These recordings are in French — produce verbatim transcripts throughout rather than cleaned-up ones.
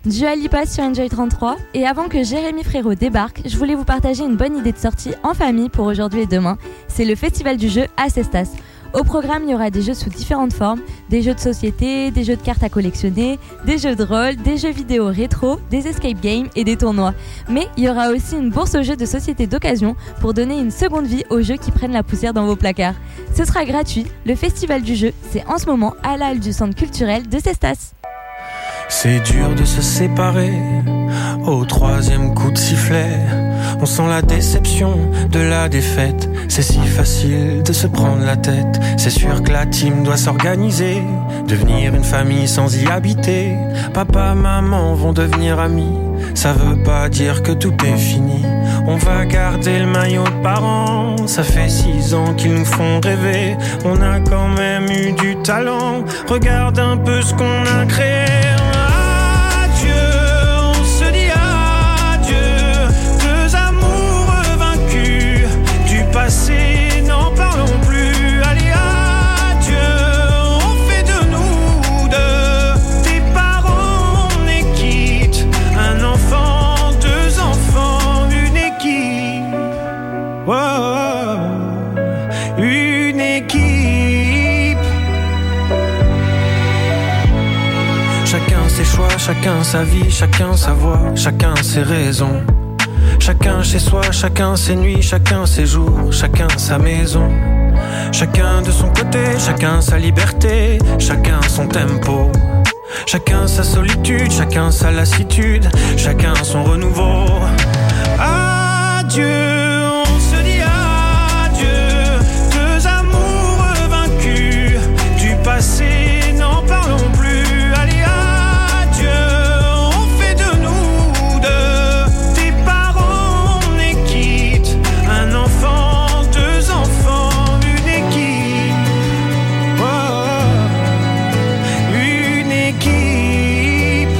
Dua Lipa sur Enjoy trente-trois. Et avant que Jérémy Frérot débarque, je voulais vous partager une bonne idée de sortie en famille pour aujourd'hui et demain. C'est le festival du jeu à Cestas. Au programme, il y aura des jeux sous différentes formes, des jeux de société, des jeux de cartes à collectionner, des jeux de rôle, des jeux vidéo rétro, des escape games et des tournois. Mais il y aura aussi une bourse aux jeux de société d'occasion pour donner une seconde vie aux jeux qui prennent la poussière dans vos placards. Ce sera gratuit. Le festival du jeu, c'est en ce moment à la halle du centre culturel de Cestas. C'est dur de se séparer au troisième coup de sifflet. On sent la déception de la défaite. C'est si facile de se prendre la tête. C'est sûr que la team doit s'organiser, devenir une famille sans y habiter. Papa, maman vont devenir amis. Ça veut pas dire que tout est fini. On va garder le maillot de parents. Ça fait six ans qu'ils nous font rêver. On a quand même eu du talent. Regarde un peu ce qu'on a créé. Passé, n'en parlons plus. Allez, adieu, on fait de nous deux des parents, on est quitte. Un enfant, deux enfants, une équipe. Oh, une équipe. Chacun ses choix, chacun sa vie, chacun sa voix, chacun ses raisons. Chacun chez soi, chacun ses nuits, chacun ses jours, chacun sa maison. Chacun de son côté, chacun sa liberté, chacun son tempo. Chacun sa solitude, chacun sa lassitude, chacun son renouveau. Adieu, on se dit adieu, deux amours vaincus. Du passé, n'en parlons plus. Allez, adieu, on fait de nous deux des parents, on est quitte. Un enfant, deux enfants, une équipe. Oh, une équipe.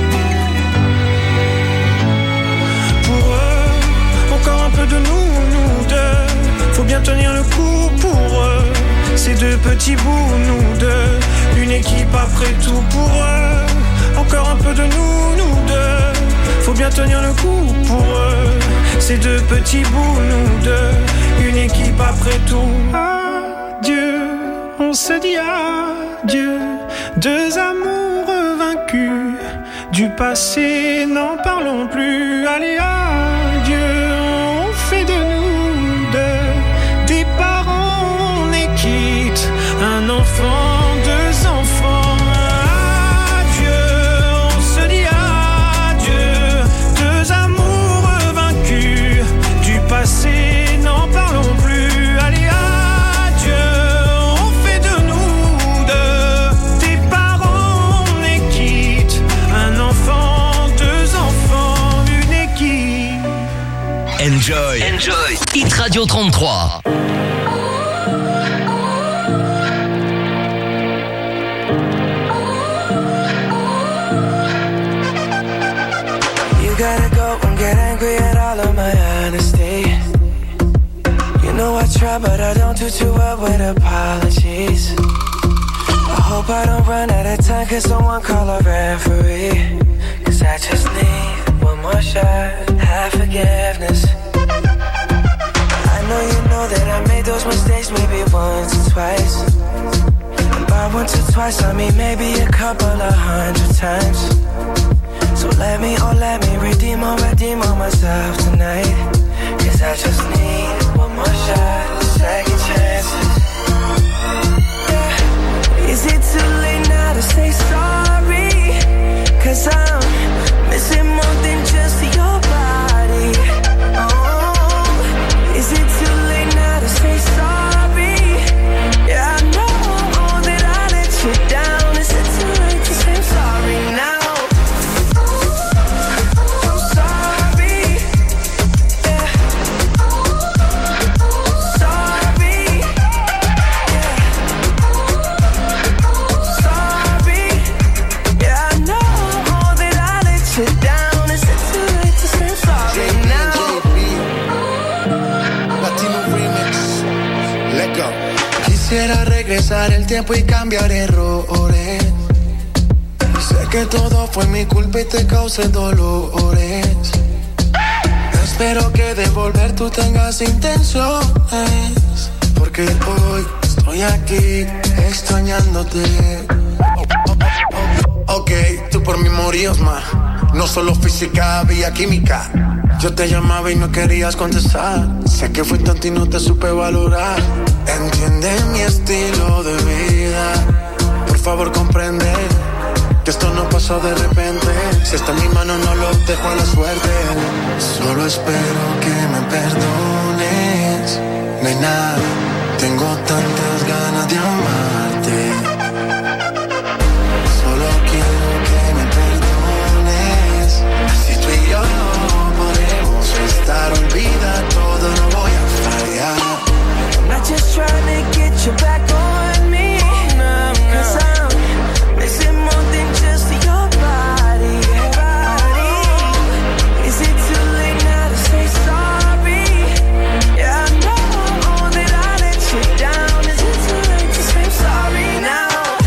Pour eux, encore un peu de nous, nous deux. Faut bien tenir le coup pour eux. Ces deux petits bouts, nous deux. Une équipe après tout pour eux. Encore un peu de nous, nous deux. Faut bien tenir le coup pour eux. Ces deux petits bouts, nous deux. Une équipe après tout. Adieu, on se dit adieu. Deux amours vaincus. Du passé, n'en parlons plus. Allez, adieu, on fait de nous deux des parents, on est quitte. Un enfant, deux enfants. Adieu, on se dit adieu. Deux amours vaincus. Du passé, n'en parlons plus. Allez, adieu, on fait de nous deux des parents, on est quitte. Un enfant, deux enfants, une équipe. Enjoy. Enjoy. Hit Radio trente-trois. You gotta go and get angry at all of my honesty. You know I try, but I don't do too well with apologies. I hope I don't run out of time, cause someone call a referee. Cause I just need one more shot, have forgiveness. I know you know that I made those mistakes maybe once or twice. And by once or twice I mean maybe a couple of hundred times. So let me, oh let me redeem or redeem on myself tonight. Cause I just need one more shot, second chances. Yeah. Is it too late now to say sorry? Cause I'm missing more than just your body. Oh, is it too late now to say sorry? Yeah, I know that I let you down. Is it too late to say sorry now? Quisiera regresar el tiempo y cambiar errores. Sé que todo fue mi culpa y te causé dolores. Espero que de volver tú tengas intenciones, porque hoy estoy aquí extrañándote. Oh, oh, oh, oh. Ok, tú por mí morías más. No solo física, había química. Yo te llamaba y no querías contestar. Sé que fui tonto y no te supe valorar. Entiende mi estilo de vida. Por favor comprende que esto no pasó de repente. Si está en mi mano no lo dejo a la suerte. Solo espero que me perdones. Nena, tengo tantas ganas de amarte. Solo quiero que me perdones. Si tú y yo no podemos estar, olvida todo, no voy a fallar. I'm not just trying to get you back on me, no, no. 'Cause I'm missing more than just your body, body. Is it too late now to say sorry? Yeah, I know that I let you down. Is it too late to say sorry now?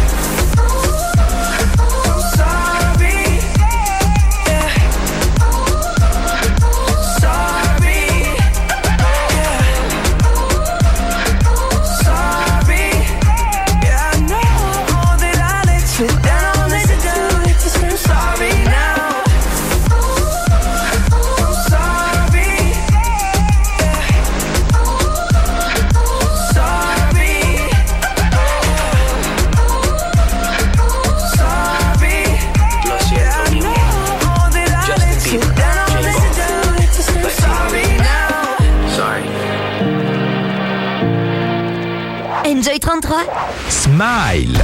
Enjoy trente-trois. Smile.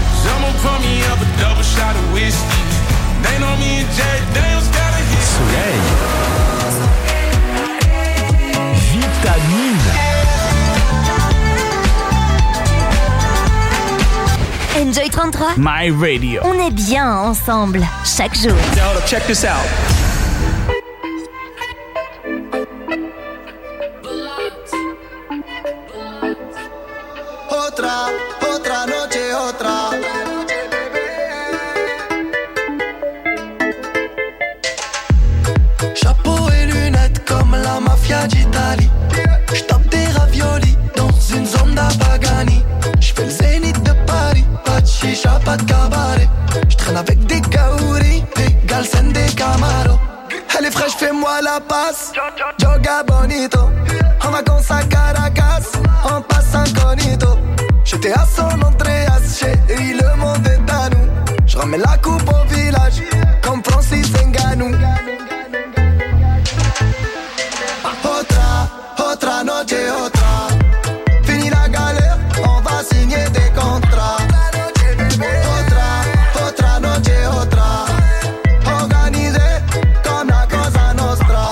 Soleil. Vitamine. Enjoy trente-trois. My Radio. On est bien ensemble, chaque jour. Now, check this out. Otra, otra noche, otra. Chapeau et lunettes comme la mafia d'Italie. J'tape des raviolis dans une zone d'Apagani. J'fais le zénith de Paris, pas de chicha, pas de cabaret. J'traîne avec des kaouris, des galsen, des camaros. Elle est fraîche, fais-moi la passe. Joga bonito. En vacances à Caracas, on passe incognito. J'étais à San Andreas, chérie, le monde est à nous. J'ramène la coupe au village, comme Francis Ngannou. Otra, otra noche, otra. Fini la galère, on va signer des contrats. Otra, otra noche, otra. Organisé comme la Cosa Nostra.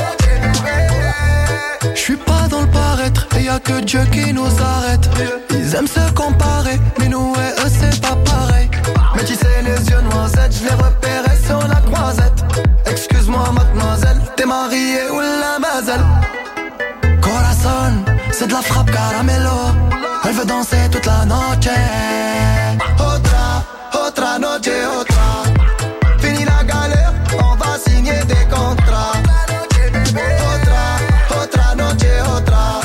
J'suis pas dans le paraître, et y'a que Dieu qui nous arrête. Ils aiment se comparer, mais nous et eux c'est pas pareil. Mais tu sais les yeux noisettes, je les repérais sur la croisette. Excuse-moi mademoiselle, t'es mariée ou la mazel. Corazon, c'est de la frappe caramelo. Elle veut danser toute la noche. Otra, otra noche, otra. Fini la galère, on va signer des contrats. Otra, otra noche, otra.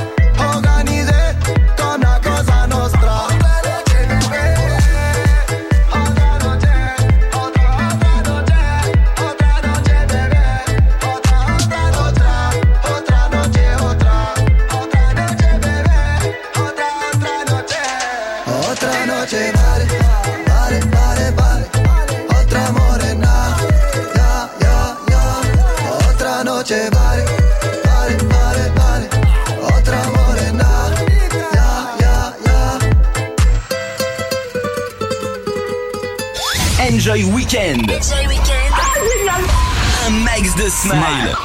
Enjoy Weekend. Enjoy Weekend. Un max de smile.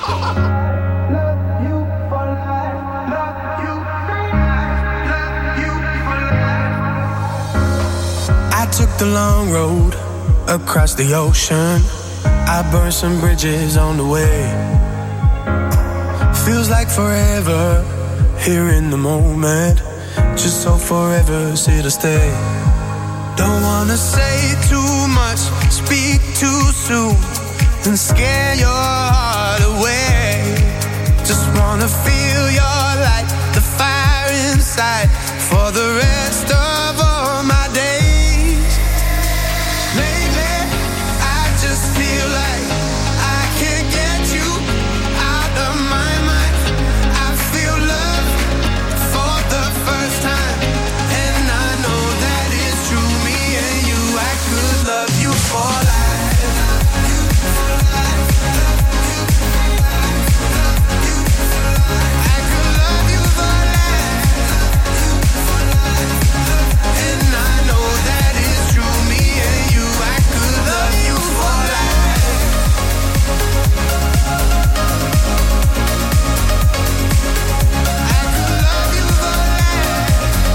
I took the long road across the ocean. I burned some bridges on the way. Feels like forever here in the moment. Just so forever, here to stay. Don't wanna say too much, speak too soon, and scare your heart away. Just wanna feel your light, the fire inside, for the rest of all my days. Lately, I just feel like I can't get you out of my mind. I feel love for the first time, and I know that it's true. Me and you, I could love you for life. I could love you for life, and I know that it's true. Me and you, I could love you for life. I could love you for life,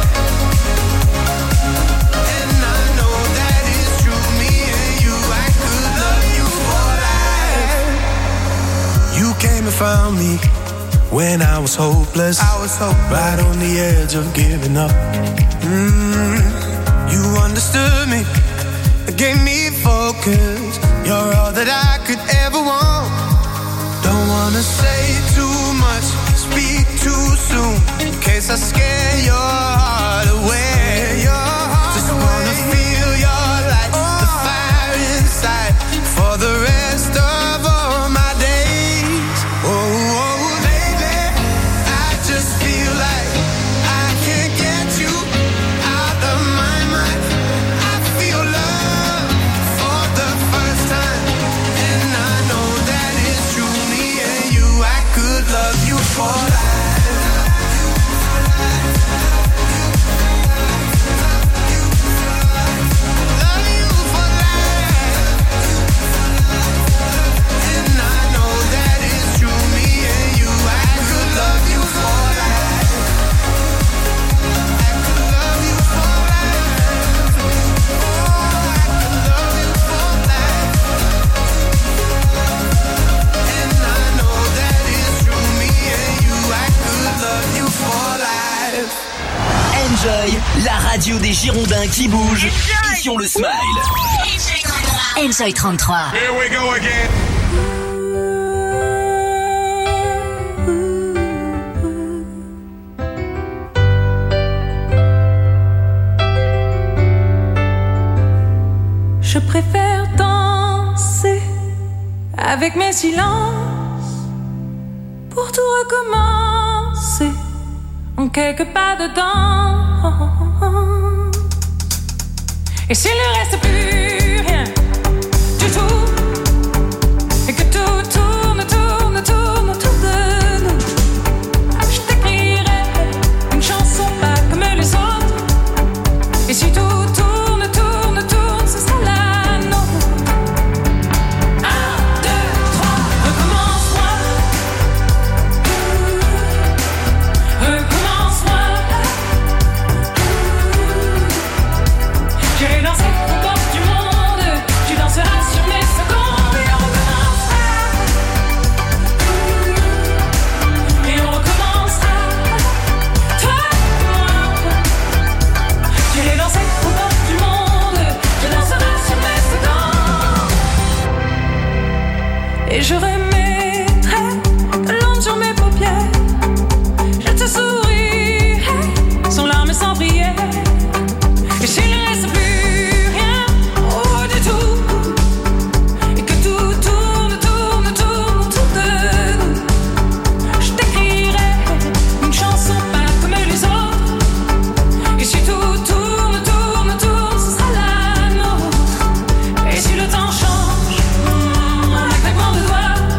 and I know that it's true. Me and you, I could love you for life. You came and found me when I was hopeless. I was hopeless, right on the edge of giving up. Mm, you understood me, gave me focus. You're all that I could ever want. Don't wanna say too much, speak too soon, in case I scare your heart away. Just wanna feel your light, the fire inside, for the rest of all my days. Oh, oh, baby, I just feel like I can't get you out of my mind. I feel love for the first time, and I know that it's true. Me and you, I could love you for life. Love you for life, and I know that it's true. Me and you, I could love you for life. I could love you for life. Oh, I could love you for life, and I know that it's true. Me and you, I could love you for life. Enjoy, la radio des Girondins qui bouge. Ici on le smile. Enjoy trente-trois. Here we go again. Je préfère danser avec mes silences pour tout recommencer en quelques pas dedans. Et s'il ne reste plus rien du tout, et que tout tourne, tourne, tourne autour de nous, je t'écrirai une chanson pas comme les autres. Et si tout tourne, tourne, tourne, ce sera la nôtre. Un, deux, trois, recommence-moi. Recommence-moi. J'irai danser aux portes du monde. Tu danseras sur mes secondes. Et on recommencera. Et on recommencera. Toi et moi. J'irai danser aux portes du monde. Tu danseras sur mes secondes. Et je remettrai de l'ombre sur mes paupières. Je te sourirai sans larmes et sans prière. Et s'il ne reste plus rien, oh du tout, et que tout tourne, tourne, tourne autour de nous, je t'écrirai une chanson pas comme les autres. Et si tout tourne, tourne, tourne, ce sera la nôtre. Et si le temps change, en un claquement de doigts,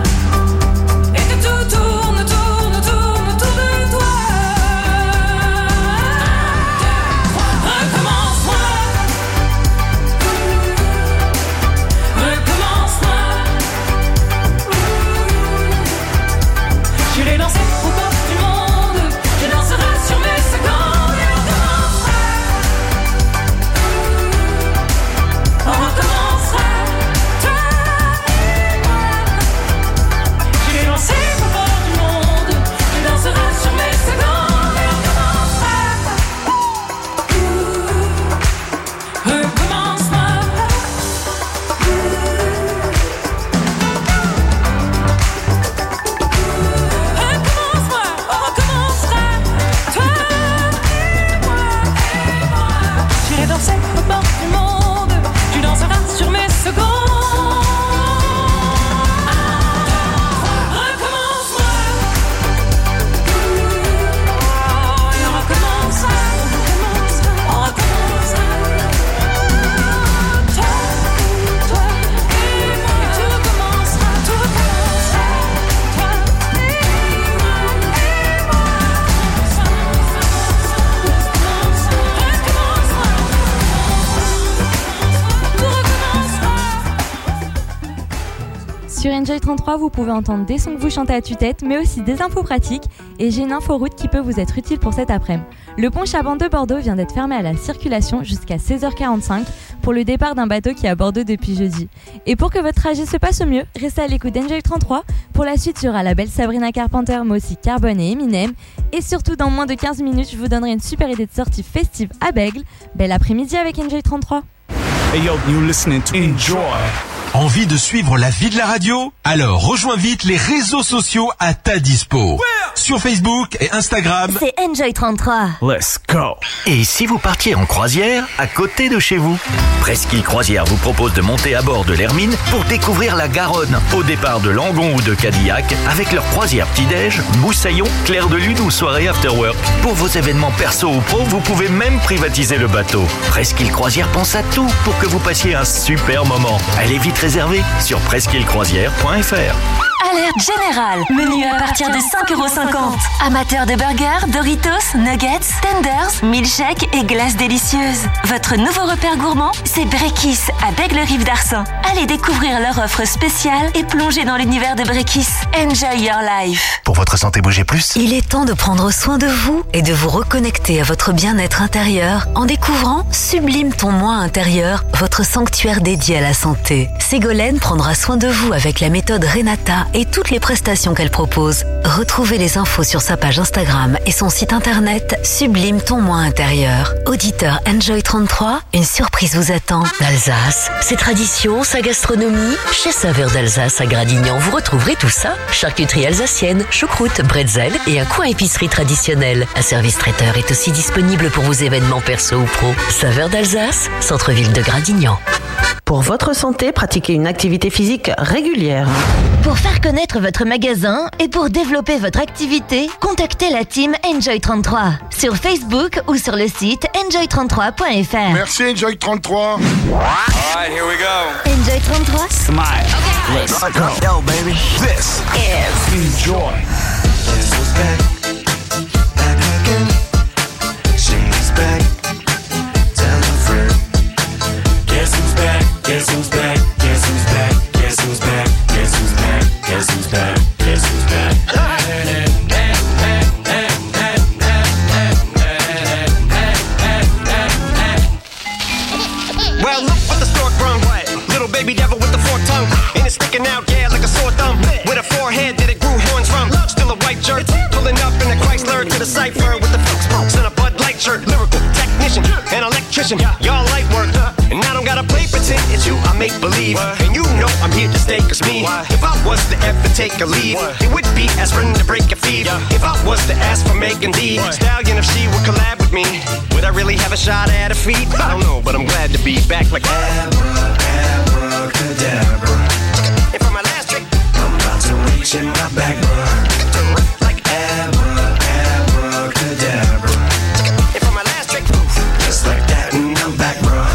Sur Enjoy trente-trois, vous pouvez entendre des sons que vous chantez à tue-tête, mais aussi des infos pratiques. Et j'ai une inforoute qui peut vous être utile pour cet après-midi. Le pont Chaban de Bordeaux vient d'être fermé à la circulation jusqu'à seize heures quarante-cinq pour le départ d'un bateau qui est à Bordeaux depuis jeudi. Et pour que votre trajet se passe au mieux, restez à l'écoute d'Enjoy trente-trois. Pour la suite, il y aura la belle Sabrina Carpenter, mais aussi Carbone et Eminem. Et surtout, dans moins de quinze minutes, je vous donnerai une super idée de sortie festive à Bègle. Bel après-midi avec Enjoy trente-trois. Hey yo, you listening to Enjoy. Envie de suivre la vie de la radio? Alors rejoins vite les réseaux sociaux à ta dispo. Sur Facebook et Instagram, c'est Enjoy trente-trois. Let's go. Et si vous partiez en croisière à côté de chez vous? Presqu'île Croisière vous propose de monter à bord de l'Hermine pour découvrir la Garonne au départ de Langon ou de Cadillac avec leur croisière petit-déj, Moussaillon, Clair de Lune ou soirée afterwork. Pour vos événements perso ou pro, vous pouvez même privatiser le bateau. Presqu'île Croisière pense à tout pour que vous passiez un super moment. Allez vite réserver sur presqu'île croisière point f r. Alerte générale. Menu à partir de cinq euros cinquante. Amateurs de burgers, Doritos, nuggets, tenders, milkshakes et glaces délicieuses. Votre nouveau repère gourmand, c'est Brekis à Bègle-Rive d'Arcin. Allez découvrir leur offre spéciale et plonger dans l'univers de Brekis. Enjoy your life. Pour votre santé, bougez plus. Il est temps de prendre soin de vous et de vous reconnecter à votre bien-être intérieur en découvrant Sublime ton moi intérieur, votre sanctuaire dédié à la santé. Ségolène prendra soin de vous avec la méthode Renata et toutes les prestations qu'elle propose. Retrouvez les infos sur sa page Instagram et son site internet Sublime ton moi intérieur. Auditeur Enjoy trente-trois, une surprise vous attend. D'Alsace, ses traditions, sa gastronomie. Chez Saveurs d'Alsace à Gradignan, vous retrouverez tout ça. Charcuterie alsacienne, choucroute, bretzel et un coin épicerie traditionnel. Un service traiteur est aussi disponible pour vos événements perso ou pro. Saveurs d'Alsace, centre-ville de Gradignan. Pour votre santé, pratiquez une activité physique régulière. Pour faire connaître votre magasin et pour développer votre activité, contactez la team Enjoy trente-trois sur Facebook ou sur le site enjoy trente-trois point f r. Merci Enjoy trente-trois. Alright, here we go. Enjoy trente-trois. Smile. Okay. Let's go. Yo, baby. This is Enjoy. Guess who's back? Back again. She's back. Tell a friend. Guess who's back? Guess who's back? Guess who's back? Guess who's back? Guess who's back? Guess who's back? Guess who's back? Well, look what the stork brung. Little baby devil with the forked tongue. And it's sticking out, yeah, like a sore thumb. With a forehead that it grew horns from. Still a white jerk. Pulling up in a Chrysler to the cipher with the folks smokes and a Bud Light shirt. Lyrical technician, an electrician. Y'all light work. And I don't gotta play pretend. It's you, I make believe. And you know I'm here to stay, cause me. If I was to ever take a leave, it would be aspirin to break a fever. If I was to ask for Megan Thee Stallion, if she would collab with me, would I really have a shot at her feet? I don't know, but I'm glad to be back like Abra, abracadabra. And for my last trick, I'm about to reach in my back, bruh. Like abra, abracadabra. And for my last trick, just like that, and I'm back, bruh.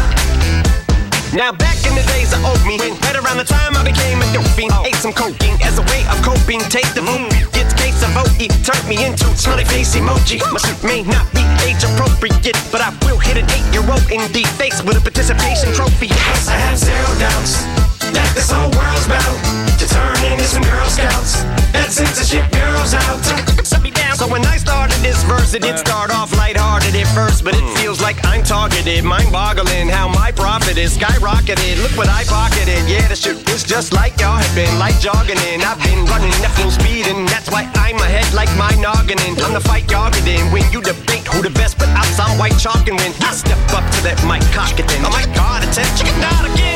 Now back in the days of old me, right around the time I became a dope fiend, ate some cocaine as a way of coping. Take the vote, get the case of O E, turned me into smiley face emoji. My suit may not be age appropriate, but I will hit an eight-year-old in the face with a participation trophy. I have zero doubts that this whole world's about to turn into some Girl Scouts. That censorship girls out. Set me down. So when I started this verse, it did start off lighthearted at first, but it feels like I'm targeted. Mind-boggling how my profit is skyrocketed. Look what I pocketed. Yeah, the shit is just like y'all have been, like jogging in. I've been running at full speed, and that's why I'm ahead like my noggin. I'm the fight y'all get in. When you debate who the best, but I'm some white chalk, and when I step up to that mic, cock it then. Oh my God, it's a chicken out again.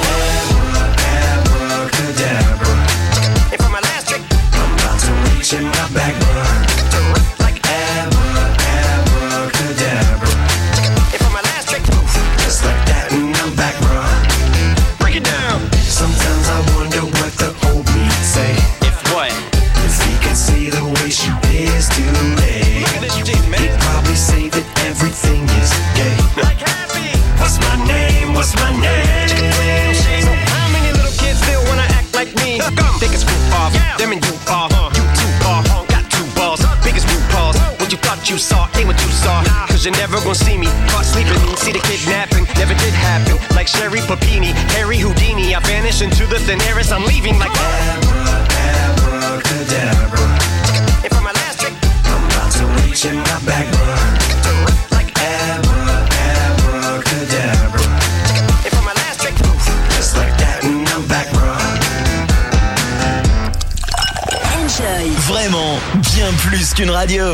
Abracadabra. And for my last trick, I'm about to reach in my back, bruh. Like abra, abracadabra. And for my last trick, just like that, and I'm back, bruh. Break it down. Sometimes I wonder what the old me say. If what? If he could see the way she is today, he'd probably say that everything is gay. Like happy. What's my name? What's my name? So how many little kids still wanna act like me? Think it's roof off, yeah. Them and you are, huh? You two are, huh? Got two balls, biggest root balls. What you thought you saw ain't what you saw. Cause you're never gonna see me caught sleeping. See the kidnapping, never did happen. Like like Sherry Papini, Harry Houdini. I vanish into the thin air as I'm leaving like Abra, abracadabra. And for my last trick, I'm about to reach in my back, bro. Like Abra, abracadabra. And for my last trick, just like that, and I'm back, bro. Enjoy. Vraiment, bien plus qu'une radio.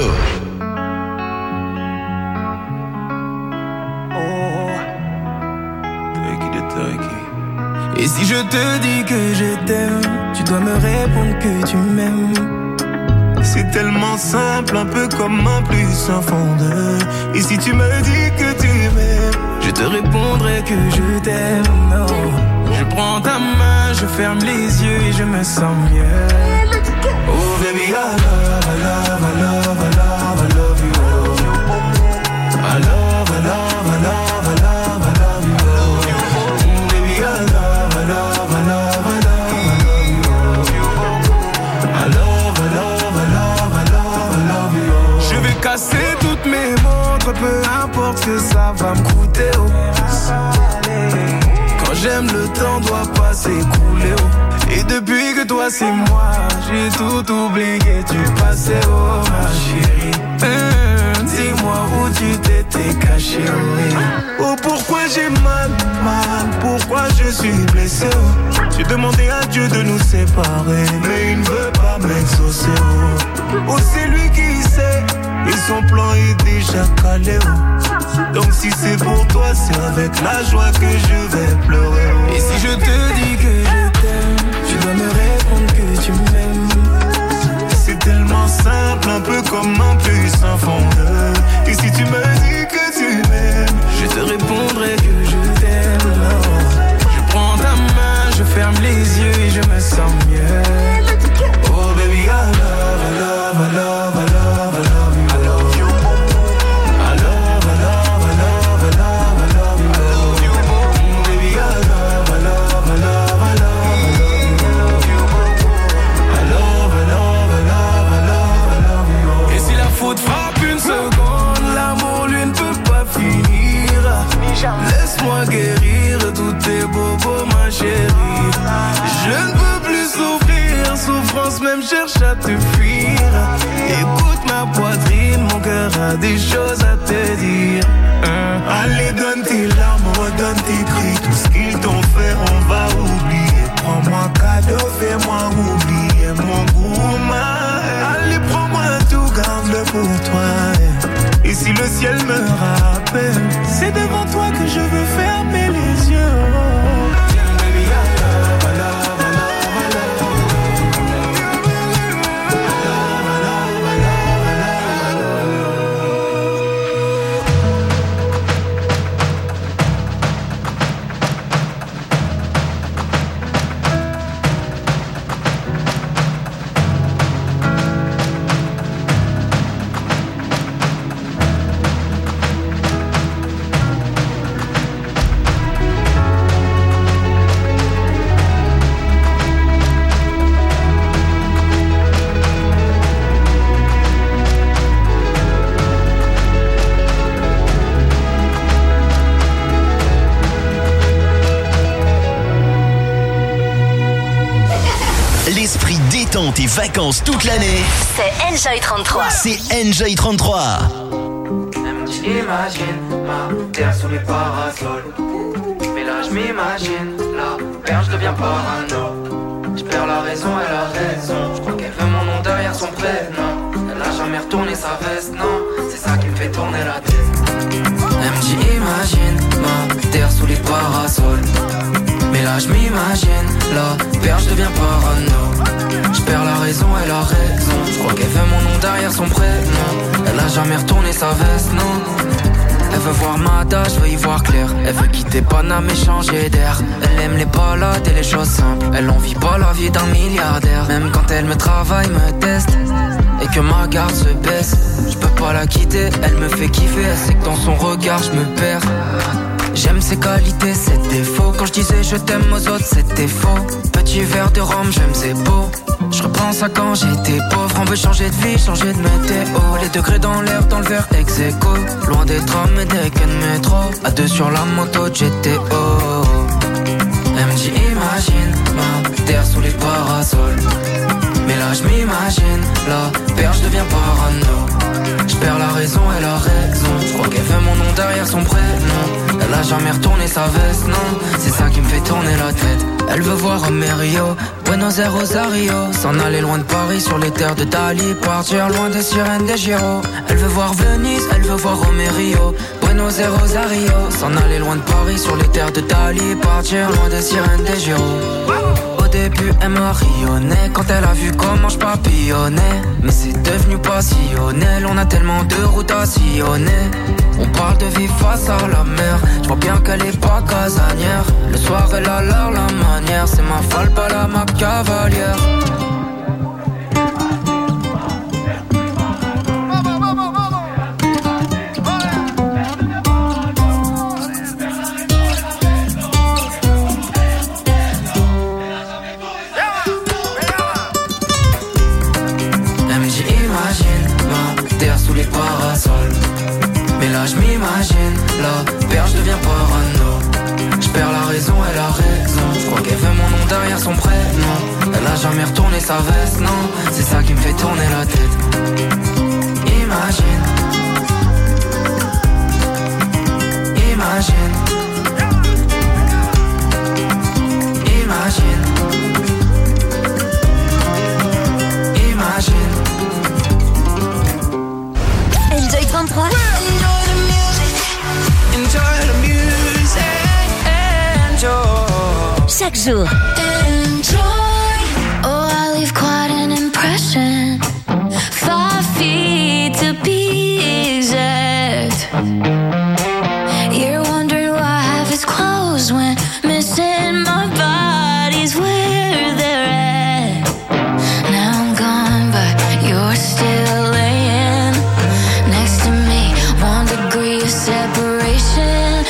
Et si je te dis que je t'aime, tu dois me répondre que tu m'aimes. C'est tellement simple, un peu comme un plus un fond de. Et si tu me dis que tu m'aimes, je te répondrai que je t'aime. Non. Je prends ta main, je ferme les yeux et je me sens mieux. Oh baby, I love, I love, I love, I love, I love you. I love, I love, I love, I love, I love you. Baby, I love, I love, I love, I love, I love you. I love, I love, I love, I love, I love you. Je vais casser toutes mes montres, peu importe ce que ça va me coûter. Oh. Quand j'aime, le temps doit pas s'écouler. Oh. Et depuis que toi c'est moi, j'ai tout oublié du passé, oh ma chérie. Mmh, dis-moi où tu t'étais caché, oui. Oh pourquoi j'ai mal, mal, pourquoi je suis blessé, oh. J'ai demandé à Dieu de nous séparer, mais il ne veut pas m'exaucer, oh. Oh c'est lui qui sait, et son plan est déjà calé, oh. Donc si c'est pour toi, c'est avec la joie que je vais pleurer, oh. Et si je te dis que je t'aime, tu dois me répondre que tu m'aimes. C'est tellement simple, un peu comme un plus un fond de. Et si tu me dis que tu m'aimes, je te répondrai que je t'aime. Non. Je prends ta main, je ferme les yeux et je me sens mieux. Oh baby, I love, I love, I love, I love, I love you. I love you. I love, I love, I love, I love, I love you. I love you. Baby, I love, I love, I love, I love. Frappe une seconde, l'amour lui ne peut pas finir. Laisse-moi guérir tous tes bobos, ma chérie. Je ne peux plus souffrir, souffrance même cherche à te fuir. Écoute ma poitrine, mon cœur a des choses à te dire. hein. Allez donne tes larmes, redonne tes cris. Tout ce qu'ils t'ont fait on va oublier. Prends-moi cadeau, fais-moi oublier mon goût, ma. Allez prends-moi tout, garde-le pour toi. Et si le ciel me rappelle, c'est devant toi que je veux fermer les yeux. Tes vacances toute l'année. C'est Enjoy trente-trois. C'est Enjoy trente-trois. J'imagine ma terre sous les parasols. Mais là je m'imagine la perche devient parano. Je perds la raison et la raison. Je crois qu'elle veut mon nom derrière son prénom. Elle a jamais retourné sa veste, non. C'est ça qui me fait tourner la tête. Elle me dit imagine ma terre sous les parasols. Mais là je m'imagine la perche devient parano. Je perds la raison et la raison. Je crois qu'elle veut mon nom derrière son prénom. Elle a jamais retourné sa veste, non. Elle veut voir Mada, je veux y voir clair. Elle veut quitter Paname et changer d'air. Elle aime les balades et les choses simples. Elle en vit pas la vie d'un milliardaire. Même quand elle me travaille, me teste et que ma garde se baisse, je peux pas la quitter, elle me fait kiffer. Elle sait que dans son regard je me perds. J'aime ses qualités, ses défauts. Quand je disais je t'aime aux autres, c'était faux. Petit verre de rhum, j'aime c'est beau. Je repense à quand j'étais pauvre. On veut changer de vie, changer de météo. Les degrés dans l'air, dans le verre ex-aequo. Loin des trams et des quais de métro. À deux sur la moto, G T O. jamais retourné sa veste, non. C'est ça qui me fait tourner la tête. Elle veut voir Amerio, Buenos Aires, Rosario. S'en aller loin de Paris, sur les terres de Dali. Partir loin des sirènes des Giro. Elle veut voir Venise, elle veut voir Amerio, Buenos Aires, Rosario. S'en aller loin de Paris, sur les terres de Dali. Partir loin des sirènes des Giro. Au début elle m'a rayonné quand elle a vu comment je papillonnais. Mais c'est devenu passionnel, on a tellement de routes à sillonner. On parle de vivre face à la mer, je vois bien qu'elle est pas casanière. Le soir elle a l'air la manière, c'est ma falle pas la ma cavalière. Mais là je m'imagine, la perche devient parano. Je perds la raison, elle a raison. Je crois qu'elle veut mon nom derrière son prénom. Elle a jamais retourné sa veste, non. C'est ça qui me fait tourner la tête. Imagine, imagine, imagine, imagine. Enjoy trente-trois. Chaque jour. Enjoy. Oh, I leave quite an impression. Five feet to be exact. You're wondering why I have his clothes when missing my body's where they're at. Now I'm gone, but you're still laying next to me. One degree of separation.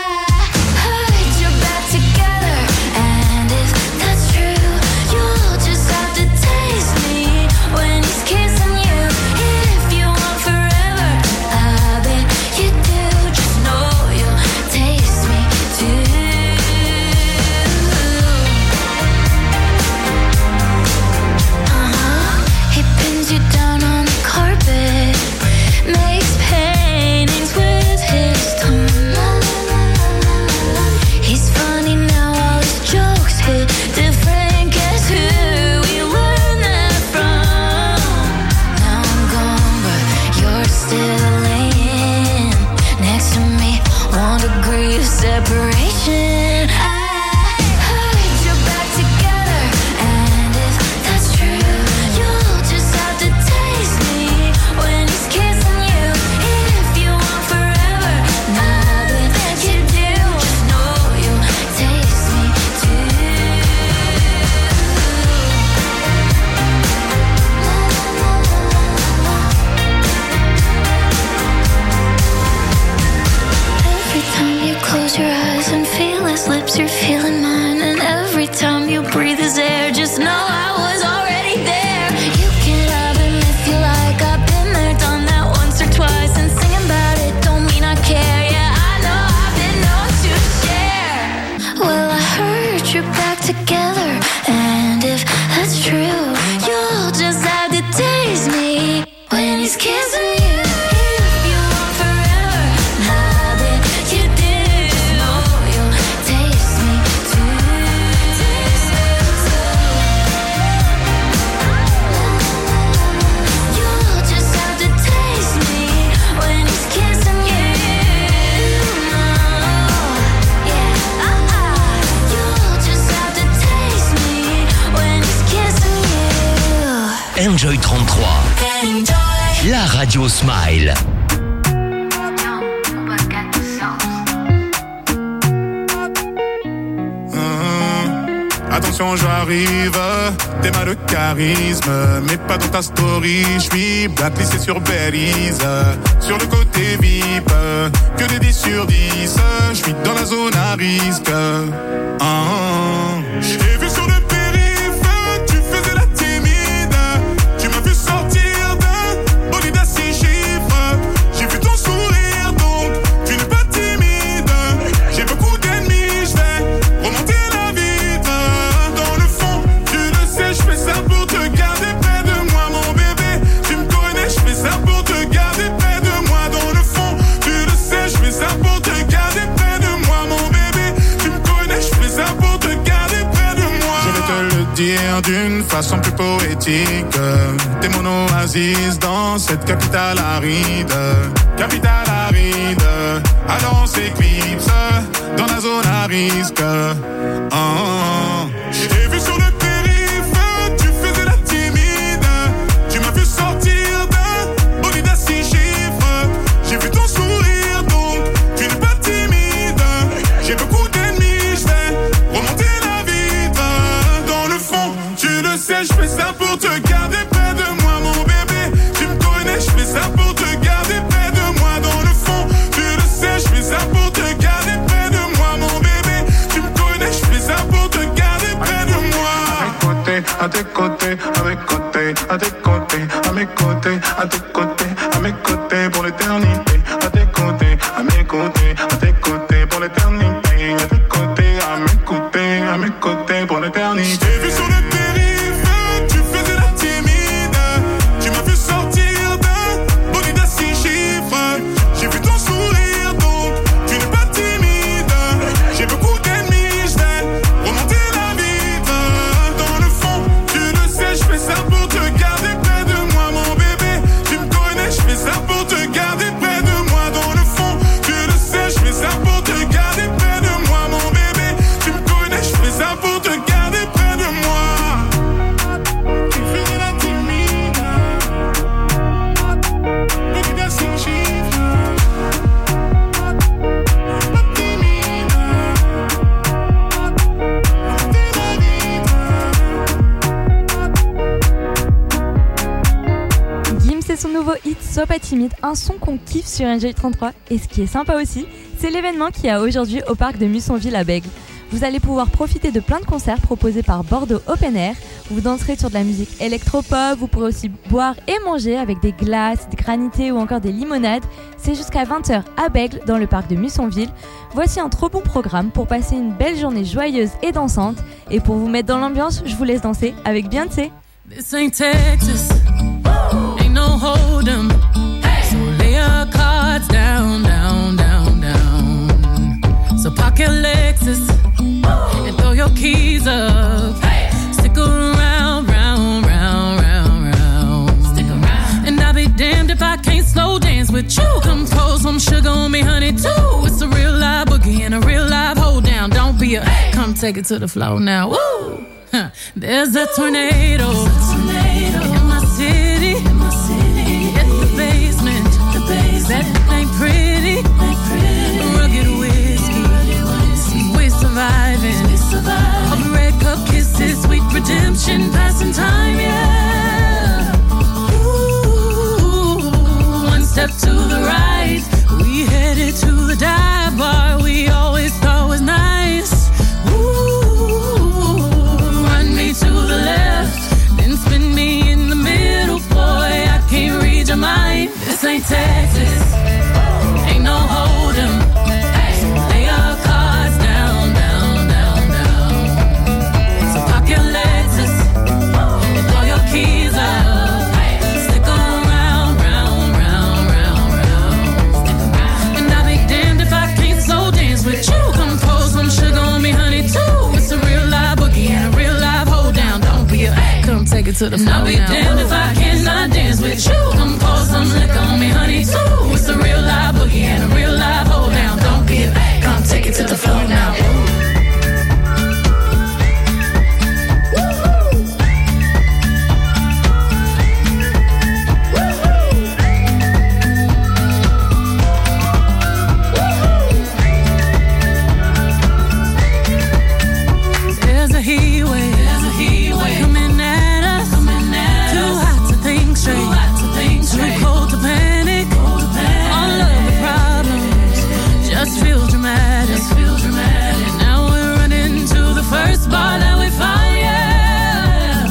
Separation. I heard you're back together, and if that's true, you'll just have to taste me when he's kissing you. If you want forever, nothing that you do, just know you'll taste me too. Every time you close your eyes and feel his lips, you're feeling mine. And every time you breathe his air, just know I was already there. You can have him if you like. I've been there, done that once or twice. And singing about it don't mean I care. Yeah, I know I've been known to share. Well, I heard you're back together, and if that's true, you'll just have to taste me when he's kissing you. Enjoy trente-trois. Enjoy. La radio Smile. Attention, j'arrive, t'es mal de charisme, mais pas dans ta story. J'suis blacklissé sur Belize, sur le côté V I P, que des dix sur dix. J'suis dans la zone à risque. Ah, j'ai vu sur le périph', tu faisais la timide. Tu m'as vu sortir d'un bolide à six chiffres. J'ai vu ton sourire, donc tu n'es pas timide. J'ai beaucoup d'ennemis, j'vais remonter la vitre. Dans le fond, tu le sais, j'fais ça pour te garder près de moi, mon bébé. Tu me connais, j'fais ça pour te garder près de moi. Dans le fond, tu le sais, j'fais ça pour te garder près de moi, dire d'une façon plus poétique. T'es mon oasis dans cette capitale aride. Capitale aride, alors on s'éclipse dans la zone à risque. Oh, oh. J'ai vu sur le périph', tu faisais la timide. Tu m'as vu sortir d'un bolide à six chiffres. J'ai vu ton sourire donc tu n'es pas timide. J'ai beaucoup d'ennemis, je vais remonter la vitre. Dans le fond, tu le sais, je fais ça pour te garder près de moi, mon bébé. Tu me connais, je fais ça pour te garder près de moi. Dans le fond, tu le sais, je fais ça pour te garder près de moi, mon bébé. Tu me connais, je fais ça pour te garder près de moi. À tes côtés, à mes côtés, à tes côtés, à mes côtés, à tes côtés, à mes côtés pour l'éternité. À tes côtés, à mes côtés, à tes côtés pour l'éternité. À tes côtés, à mes côtés, à mes côtés pour l'éternité. J'ai vu sur le périph', tu faisais la timide. Tu m'as vu sortir d'un bolide à six chiffres. J'ai vu ton sourire donc tu n'es pas timide. J'ai beaucoup d'ennemis, je vais remonter la vitre. Dans le fond, tu le sais, je fais ça pour te garder près de moi, mon bébé. Tu me connais, je fais ça pour te garder près de moi. Dans le fond, tu le sais, je fais ça pour te garder près de moi, mon bébé. Tu me connais, je fais ça pour te garder près de moi. Tu faisais la timide, bolide à six chiffres. Pas timide, remonter la vitre. Gims et son nouveau hit Sois pas timide, un son qu'on kiffe sur Enjoy trente-trois. Et ce qui est sympa aussi, c'est l'événement qu'il y a aujourd'hui au parc de Mussonville à Bègles. Vous allez pouvoir profiter de plein de concerts proposés par Bordeaux Open Air. Vous danserez sur de la musique électropop, vous pourrez aussi boire et manger avec des glaces, des granités ou encore des limonades. C'est jusqu'à vingt heures à Bègles dans le parc de Mussonville. Voici un trop bon programme pour passer une belle journée joyeuse et dansante. Et pour vous mettre dans l'ambiance, je vous laisse danser avec Beyoncé. This ain't Texas, ain't no hold 'em. So lay your cards down, down, down, down. So park your Lexus and throw your keys up. Stick around, round, round, round, round. Stick around. And I'll be damned if I can't slow dance with you. Come pour some sugar on me, honey, too. It's a real live boogie and a real live hold down. Don't be a, come take it to the floor now. Woo! Huh. There's a tornado, in my city, in my city. At the basement, the basement. That ain't pretty, ain't pretty. Rugged whiskey, we're surviving. We surviving. Of red cup kisses, sweet redemption, passing time, yeah. Ooh, one step to the right, we headed to the dive bar we always thought was nice. To the left, then spin me in the middle, boy, I can't read your mind. This ain't Texas, ain't no hold 'em. So lay your cards down, down, down, down. So park your Lexus and throw your keys up. Stick around, round, round, round, round. And I'll be damned if I can't slow dance with you. Come pour some sugar on me, honey, too. It's a real live boogie and a real live hold down. Don't be a, come take it to the floor. I'll be damned if I cannot dance with you. Come pour some liquor on me, honey, too. It's a real live boogie and a real live hold down. Don't be a, come take it to the floor now. There's a heat wave, there's a heat wave coming at us, coming at too us. Hot to think straight, too hot to think straight, too cold to panic, cold to panic. All of the problems just feel dramatic, just feel dramatic. Now we're running to the first bar that we find, yeah.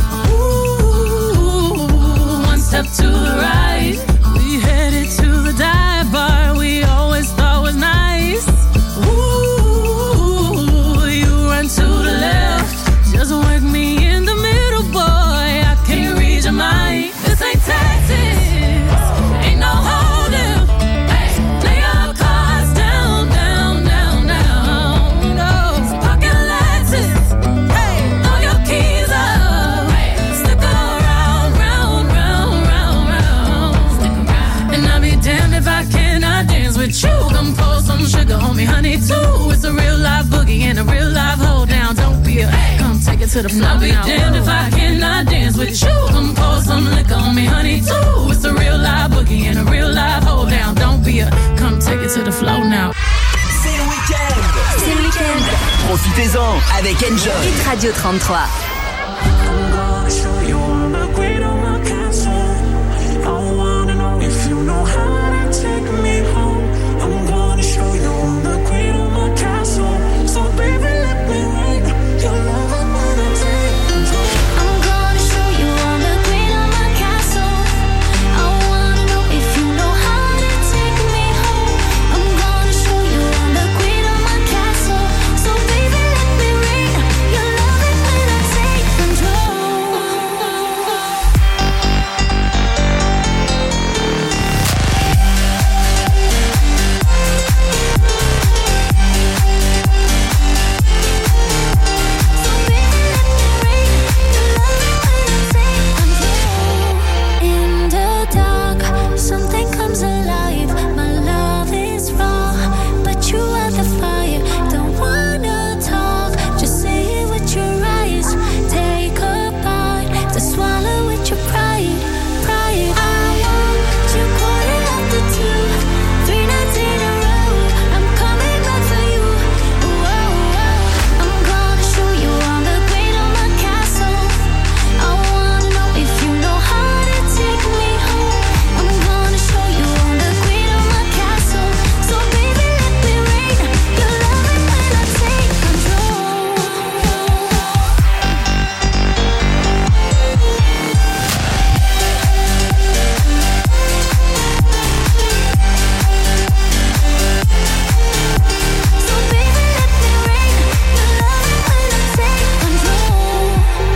Ooh, one step to the right, we headed to the dive bar we always thought was nice. Ooh, you run to the left, it to the floor. I'll be damned if I cannot dance with you. Come pour some liquor on me, honey, too. It's a real live boogie and a real live hold down. Don't be a, come take it to the floor now. C'est le week-end. C'est le week-end. Profitez-en avec Enjoy. Hit Radio trente-trois. I'm gonna show you all the great on my castle. I wanna know if you know how to take me home. I'm gonna show you all the great on my castle. So baby, let me rain your love and when I take control. I'm gonna show you all the great on my castle. I wanna know if you know how to take me home. I'm gonna show you all the great on my castle. So baby, let me rain your love and when I take control. In the dark, something comes alive. My love is raw, but you are the fire. Don't wanna talk, just say it with your eyes. Take a bite to swallow with your pride. Pride. I want you caught it after two, three nights in a row. I'm coming back for you. Whoa, whoa. I'm gonna show you all the great on my castle. I wanna know if you know how to take me home. I'm gonna show you all the great on my castle. So baby, let me rain your love and when I take control. So baby, let me rain your love and when I take control.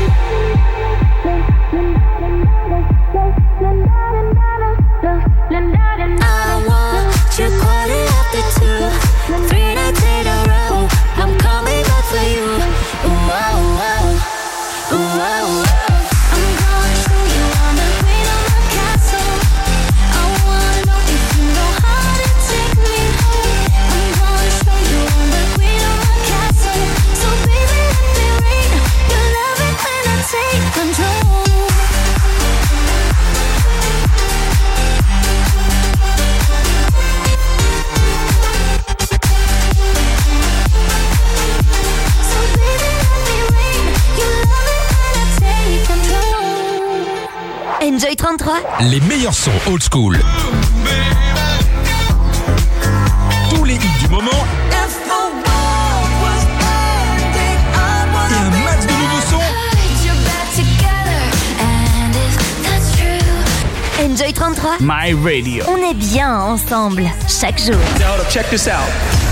I want you quarter after two, three nights in a row. I'm coming back for you. Ooh, oh, oh. Ooh, oh, oh. I'm gonna show you all the great on my castle. I wanna know if you know how to take me home. I'm gonna show you all the great on my castle. So baby, let me rain your love and when I take control. So baby, let me rain your love and when I take control. Enjoy trente-trois. Les meilleurs sons old school. Tous les hits du moment et un max de nouveaux sons. Enjoy trente-trois. My radio. On est bien ensemble chaque jour. Hold up, check this out.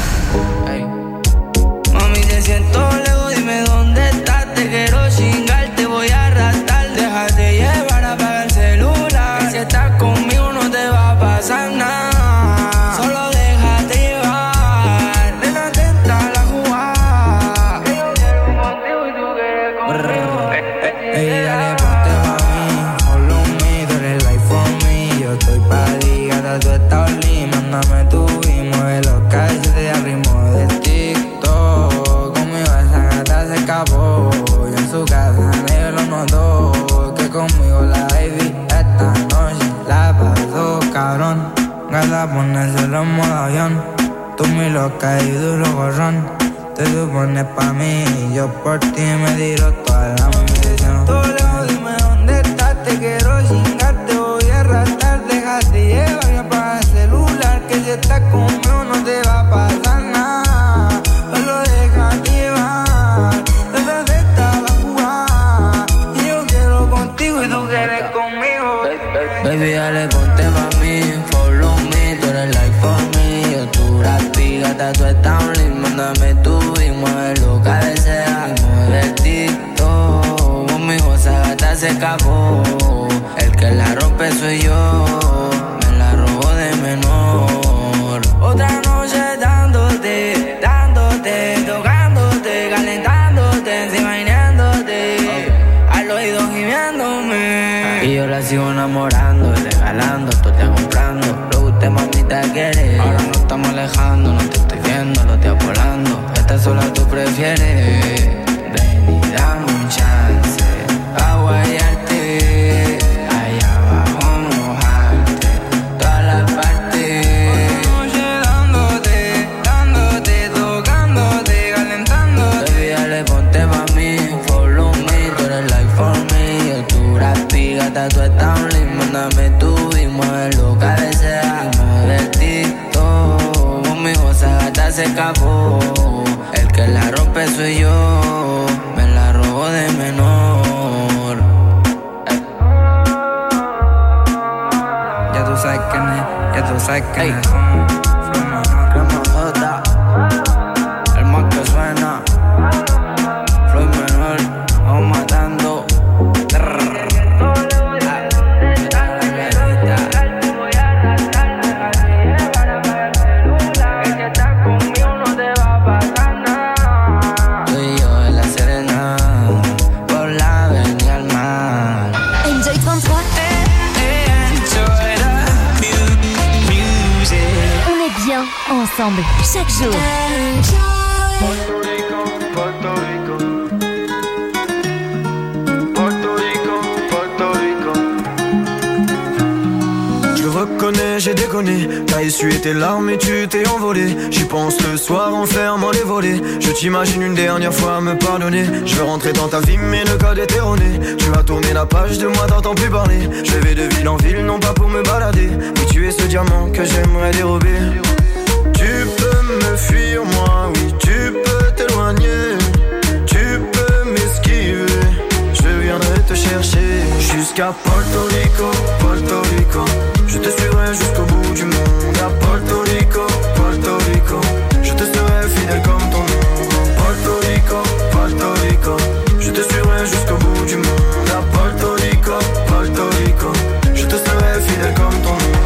Mami, te siento lejos, dime dónde estás. Te quiero chingar, te voy a arrastrar. Déjate llevar, apaga el celular. Que si estás conmigo no te va a pasar nada. Solo déjate llevar. Nena, atenta a la jugada. Que yo quiero contigo y tú quieres conmigo. Ey, dale, ponte mami. Follow me, tú eres life for me. Yo estoy pa' ligada, tú estás lim. Mándame tu y mueve los calles de ritmo de TikTok. Conmigo esa gata se escapó. Y en su casa nadie lo notó. Que conmigo la baby esta noche la pasó cabrón. Gata ponérselo en modo avión. Tú muy loca y duro gorrón. Te supones pa' mí y yo por ti me tiro toda la munición. Todo lejos, dime dónde estás. Te quiero chingar, te voy a arrastrar. Déjate llevar y apaga el celular. Que si estás conmigo no te va a pasar nada. Solo déjate llevar. Desde esta la jugada. Y yo quiero contigo y tú quieres conmigo. Baby, dale, ponte pa' mí. Follow me, tú eres life for me. Yo tu rapi, gata, tú estás un link. Mándame tu y mueve lo que desea. Y mueve el TikTok. Conmigo esa gata se escapó. El que la rompe soy yo. Me la robó de menor. Otra noche dándote, dándote, tocándote, calentándote, encima ineándote. Al oído gimiéndome. Y yo la sigo enamorando, regalando, tú te comprando. Lo que usted mamita quiere. Ahora no estamos alejando, no te estoy viendo, lo estoy volando. Esta sola tú prefieres. Ven y dame un gata, tú estás un limbo. Mándame tu y muévelo, cabecea, muévetito. Conmigo esa gata se escapó. El que la rompe soy yo. Me la robó de menor. Ey. Ya tú sabes quién es, ya tú sabes quién es. El más que suena. Floyd menor, vamos matando. Ensemble, chaque jour. Puerto Rico, Puerto Rico. Puerto Rico, Puerto Rico. Je le reconnais, j'ai déconné. T'as essuyé tes larmes et tu t'es envolé. J'y pense le soir en fermant les volets. Je t'imagine une dernière fois me pardonner. Je veux rentrer dans ta vie mais le code est erroné. Tu as tourné la page de moi, t'entends plus parler. Je vais de ville en ville, non pas pour me balader. Mais tu es ce diamant que j'aimerais dérober. Tu peux me fuir, moi, oui, tu peux t'éloigner. Tu peux m'esquiver, je viendrai te chercher. Jusqu'à Puerto Rico, Puerto Rico. Je te suivrai jusqu'au bout du monde. À Puerto Rico, Puerto Rico. Je te serai fidèle comme ton nom. Puerto Rico, Puerto Rico. Je te suivrai jusqu'au bout du monde. À Puerto Rico, Puerto Rico. Je te serai fidèle comme ton nom.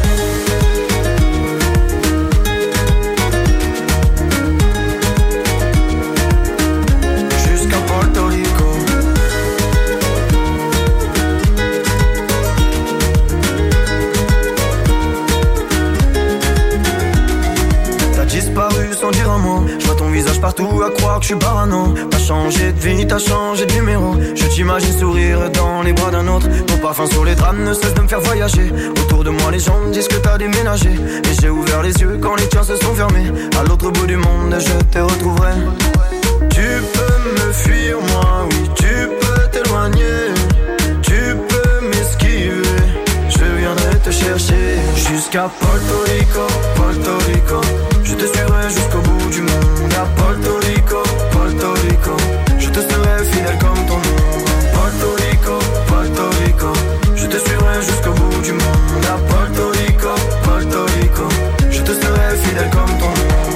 Je vois ton visage partout à croire que je suis parano. T'as changé de vie, t'as changé de numéro. Je t'imagine sourire dans les bras d'un autre. Ton parfum sur les draps ne cesse de me faire voyager. Autour de moi les gens me disent que t'as déménagé. Et j'ai ouvert les yeux quand les tiens se sont fermés. À l'autre bout du monde je te retrouverai. Tu peux me fuir moi, oui tu peux t'éloigner. Tu peux m'esquiver, je viendrai te chercher. Jusqu'à Puerto Rico, Puerto Rico. Je te suivrai jusqu'au bout du monde. À Puerto Rico, Puerto Rico. Je te serai fidèle comme ton nom. Puerto Rico, Puerto Rico. Je te suivrai jusqu'au bout du monde. À Puerto Rico, Puerto Rico. Je te serai fidèle comme ton nom.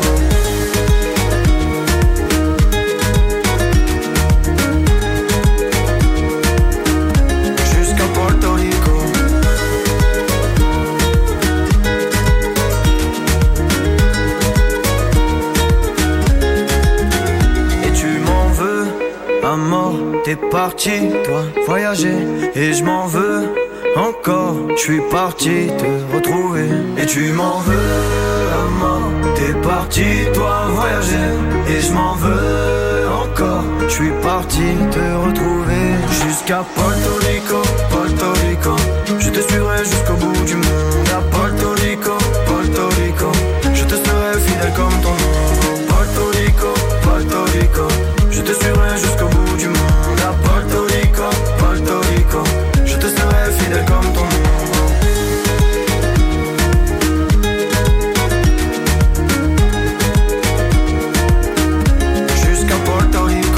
T'es parti, toi, voyager. Et je m'en veux encore. Je suis parti te retrouver. Et tu m'en veux à mort. T'es parti, toi, voyager. Et je m'en veux encore. Je suis parti te retrouver. Jusqu'à Puerto Rico, Puerto Rico. Je te suivrai jusqu'au bout du monde. À Puerto Rico, Puerto Rico. Je te serai fidèle comme ton nom. Puerto Rico, Puerto Rico. Je te suivrai jusqu'au bout du monde. À Puerto Rico, Puerto Rico. Je te serai fidèle comme ton nom. Jusqu'à Puerto Rico.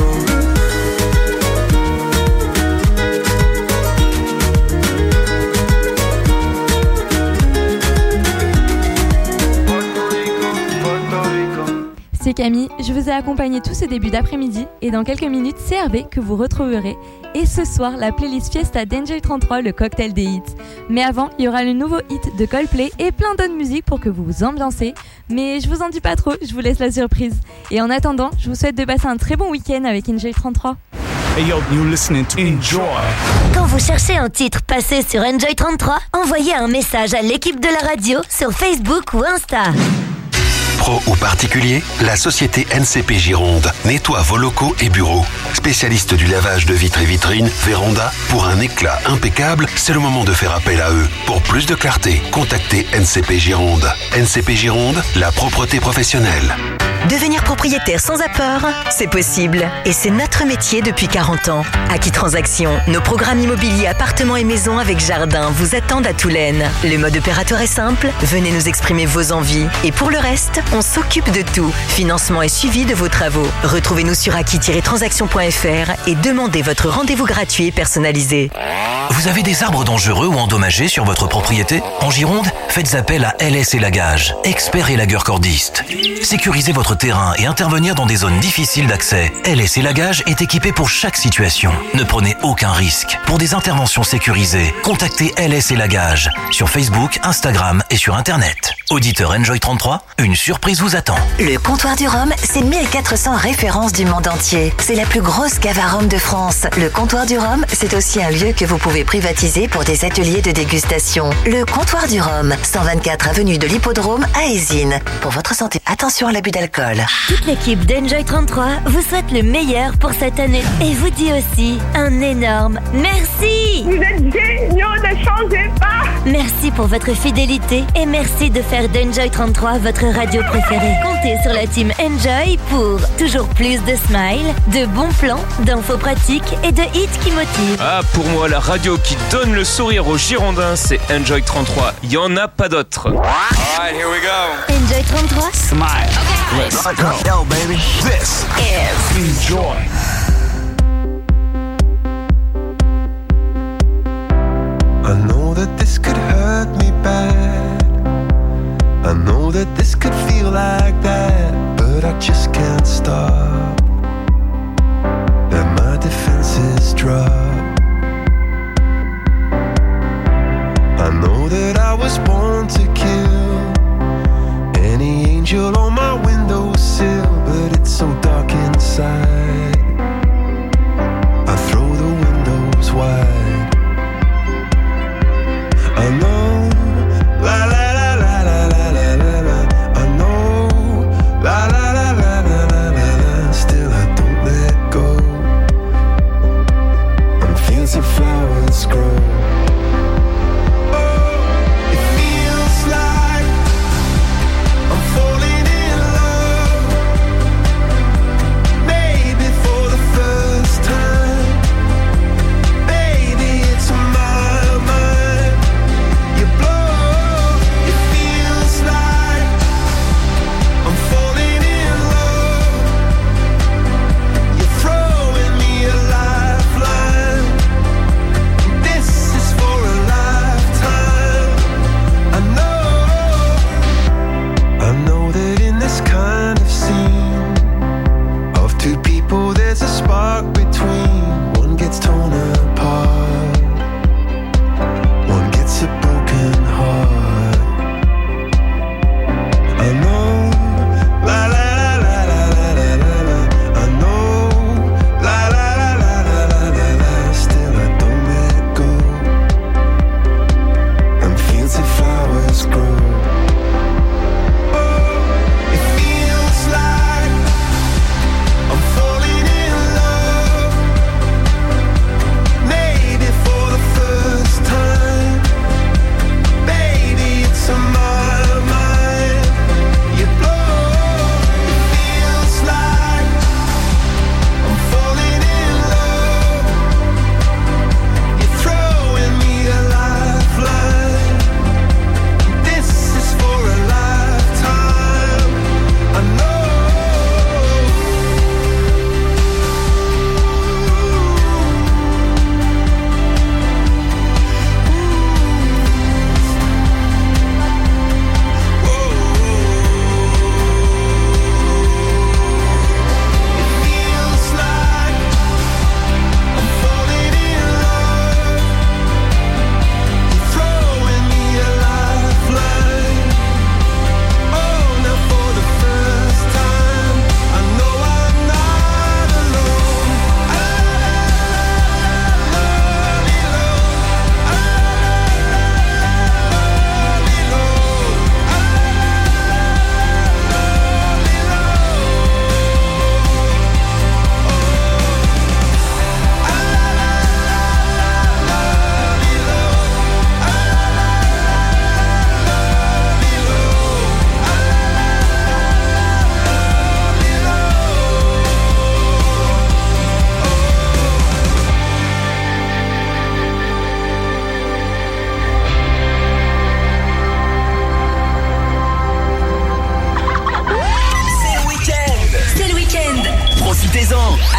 Puerto Rico, Puerto Rico. C'est Camille, je vous ai accompagné tout ce début d'après-midi et dans quelques minutes c'est Hervé que vous retrouverez. Et ce soir, la playlist Fiesta d'Enjoy trente-trois, le cocktail des hits. Mais avant, il y aura le nouveau hit de Coldplay et plein d'autres musiques pour que vous vous ambiancez. Mais je vous en dis pas trop, je vous laisse la surprise. Et en attendant, je vous souhaite de passer un très bon week-end avec Enjoy trente-trois. Hey yo, you're listening to Enjoy. Quand vous cherchez un titre passé sur Enjoy trente-trois, envoyez un message à l'équipe de la radio sur Facebook ou Insta. Pro ou particulier, la société N C P Gironde nettoie vos locaux et bureaux. Spécialiste du lavage de vitres et vitrines, Véranda, pour un éclat impeccable, c'est le moment de faire appel à eux. Pour plus de clarté, contactez N C P Gironde. N C P Gironde, la propreté professionnelle. Devenir propriétaire sans apport, c'est possible. Et c'est notre métier depuis quarante ans. Acquis Transactions, nos programmes immobiliers appartements et maisons avec jardin vous attendent à Toulaine. Le mode opératoire est simple, venez nous exprimer vos envies. Et pour le reste, on s'occupe de tout. Financement et suivi de vos travaux. Retrouvez-nous sur acquis tiret transactions point f r et demandez votre rendez-vous gratuit et personnalisé. Vous avez des arbres dangereux ou endommagés sur votre propriété? En Gironde, faites appel à L S Élagage, expert élagueur cordiste. Sécurisez votre terrain et intervenir dans des zones difficiles d'accès. L S Élagage est équipé pour chaque situation. Ne prenez aucun risque. Pour des interventions sécurisées, contactez L S Élagage sur Facebook, Instagram et sur Internet. Auditeur Enjoy trente-trois, une surprise vous attend. Le Comptoir du Rhum, c'est mille quatre cents références du monde entier. C'est la plus grosse cave à rhum de France. Le Comptoir du Rhum, c'est aussi un lieu que vous pouvez privatiser pour des ateliers de dégustation. Le Comptoir du Rhum, cent vingt-quatre avenue de l'Hippodrome à Eysines. Pour votre santé, attention à l'abus d'alcool. Toute l'équipe d'Enjoy trente-trois vous souhaite le meilleur pour cette année et vous dit aussi un énorme merci. Vous êtes géniaux, ne changez pas. Merci pour votre fidélité et merci de faire d'Enjoy trente-trois votre radio préférée. Comptez sur la team Enjoy pour toujours plus de smile, de bons plans, d'infos pratiques et de hits qui motivent. Ah, pour moi, la radio qui donne le sourire aux Girondins, c'est Enjoy trente-trois. Il n'y en a pas d'autre. Alright, here we go. Enjoy trente-trois. Smile. Okay. Let's go. Yo, baby. This is Enjoy. I know that this could hurt me bad. I know that this could feel like that, but I just can't stop. Let my defenses drop. I know that I was born to kill any angel on my windowsill, but it's so dark inside. I throw the windows wide. I know, la la la la la la la la la. I know, la la la la la la la la. Still I don't let go.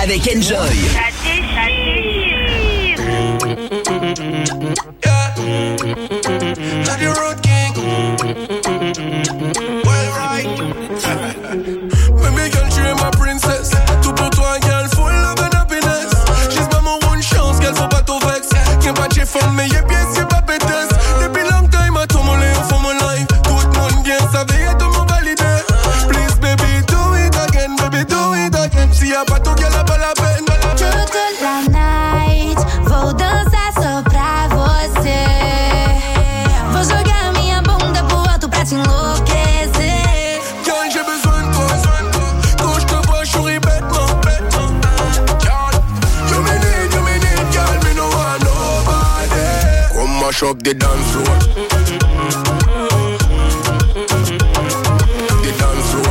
avec Enjoy. Ça déchire. Yeah. Not the road king. Well, right. Baby girl, tu es ma princess. Tout pour toi, girl, full love and happiness. She's pas mon one chance, girl, faut pas t'au vex. Qu'un pas de fun, mais y'a bien, c'est pas pétesse. Depuis long time, à tout mon léon, for mon life. Tout le monde vient, ça veille, tout le monde validé. Please, baby, do it again, baby, do it again. Si y'a pas tout, girl, y'a pas la peine. Toute la night, vou dançar só pra você. Vou jogar minha bunda pro alto pra te enlouquecer. Girl, j'ai besoin de toi. Quand je te vois, je souris bêtement, bêtement. Girl, you me need, you me need, girl, me no want nobody. Come mash up the dance floor. The dance floor.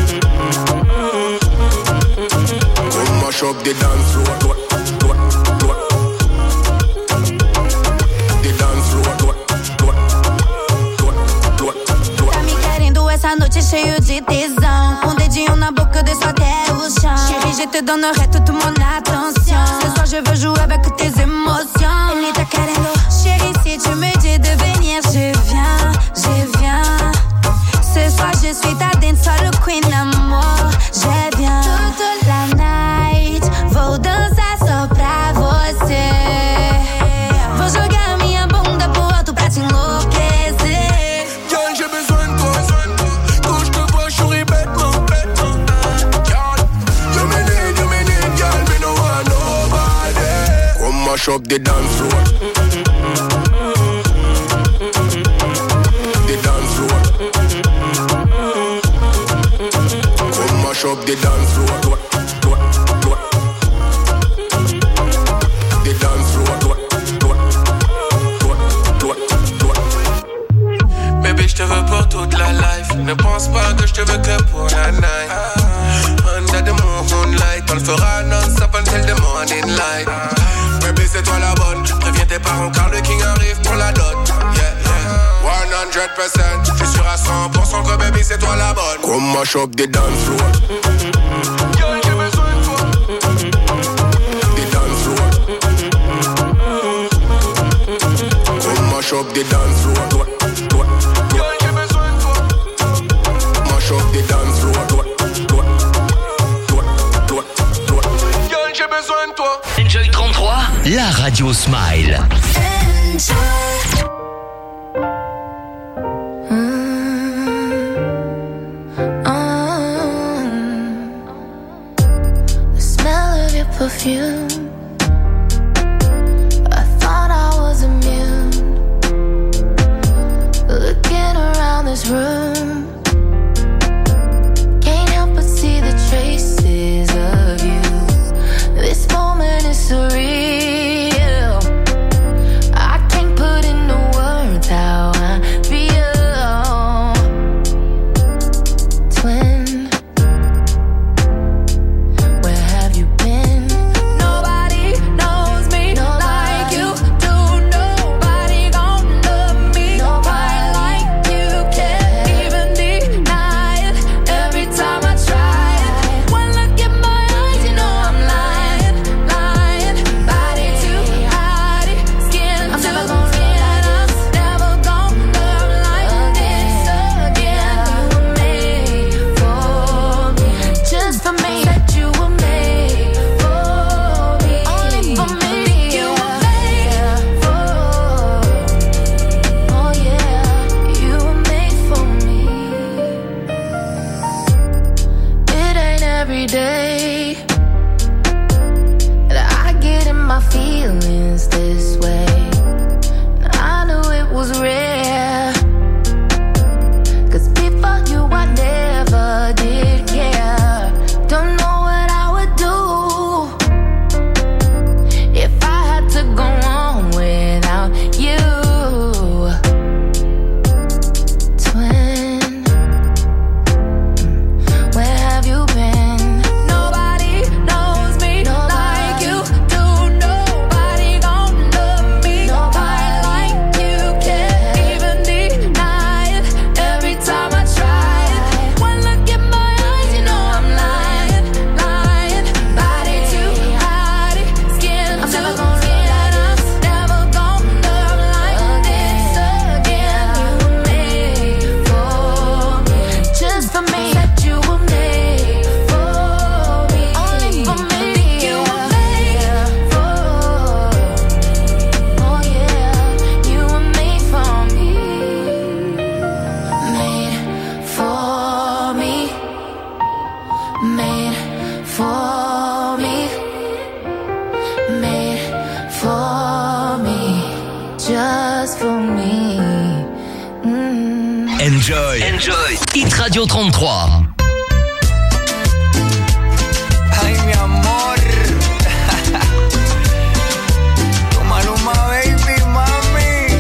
Come mash up the dance floor. Essa noite é cheio de tesão. Um dedinho na boca, desço até o chão. Chérie, je te donnerai toute mon attention. Ce soir, je veux jouer avec tes émotions. Ele tá querendo. Chérie, si tu me dis de venir, je viens, je viens. Ce soir, je suis ta dancehall queen, amor. Je viens. Toute la night, vou dançar só pra você. Vou jogar minha bunda pro alto pra te enlouquecer. Girl, j'ai besoin de toi. Quand je te vois, je souris bêtement, bêtement. Girl, you me need, you me need, girl, me no want nobody. Come mash up the dance floor. The dance floor. Come mash up the dance floor. The dance floor. Bébé, je te veux pour toute la life. Ne pense pas que je te veux que pour la night. Under the moonlight, on le fera non-stop until the morning light. Bébé, c'est toi la bonne. Préviens tes parents car le king arrive pour la dot. Yeah, yeah. one hundred percent. Je suis sûr à cent pour cent que baby, c'est toi la bonne. Come mash up the dance floor. Girl, j'ai besoin de toi. The dance floor. Come mash up the dance floor. Up the dance floor. Girl, j'ai besoin de toi. Enjoy trente-trois, la radio Smile. The smell of your perfume. I thought I was immune. Looking around this room. Traces of you. This moment is surreal. I can't put into words how I feel. Twin, where have you been? Nobody knows me like you do. Nobody gon' love me quite like you can. just for me. Mm. Enjoy. Enjoy. Hit Radio trente-trois. Ay, mi amor. Tu Maluma, baby, mami.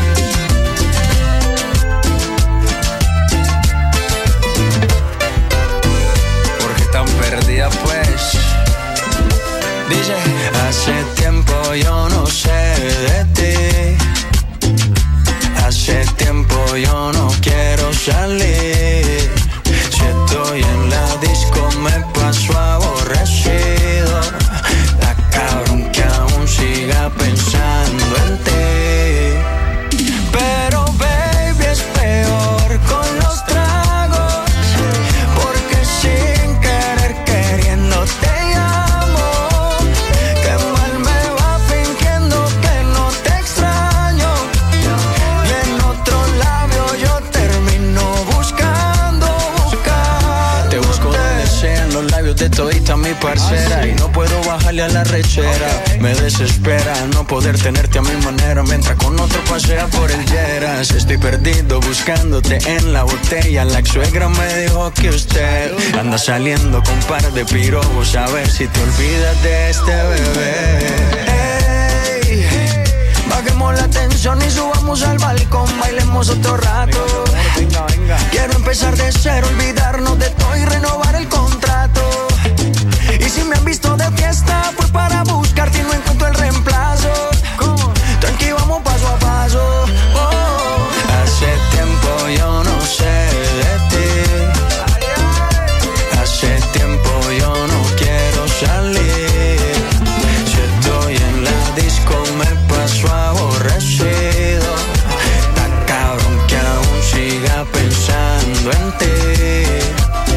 ¿Por qué tan perdida, pues? Dice, hace tiempo yo no sé de ti. Hace tiempo yo no quiero salir. Si estoy en la disco me paso aborrecido. La cabrón que aún siga pensando en ti. Pero baby es peor con los tragos, porque sin querer queriendo te llamo. Qué mal me va fingiendo que no te extraño. Y en otro labio yo termino buscando, buscando. Te busco donde sean los labios de todita mi parcera. Y no puedo bajarle a la rechera. Me desespera no poder tenerte a mi manera mientras con otro pasea por el Lleras. Estoy perdido buscándote en la botella. La ex suegra me dijo que usted anda saliendo con par de pirobos. A ver si te olvidas de este bebé. Ey, bajemos la tensión y subamos al balcón. Bailemos otro rato. Venga, venga. Quiero empezar de cero, olvidarnos de todo y renovar el contrato. Y si me han visto de fiesta fue para buscarte y no encuentro el reemplazo. Tranqui, vamos paso a paso. Oh. Hace tiempo yo no sé de ti. Hace tiempo yo no quiero salir. Si estoy en la disco me paso aborrecido. Está cabrón que aún siga pensando en ti.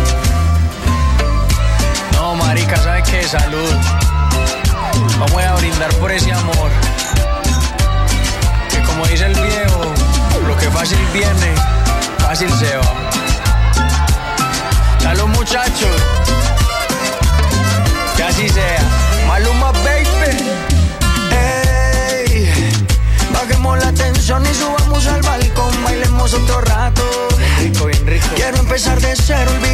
No, marica, ¿sabes qué? Salud. Vamos a brindar por ese amor. Que como dice el viejo, lo que fácil viene, fácil se va. Salud, muchachos. Que así sea. Maluma, baby. Ey, bajemos la tensión y subamos al balcón. Bailemos otro rato. Bien rico, bien rico. Quiero empezar de cero, olvidar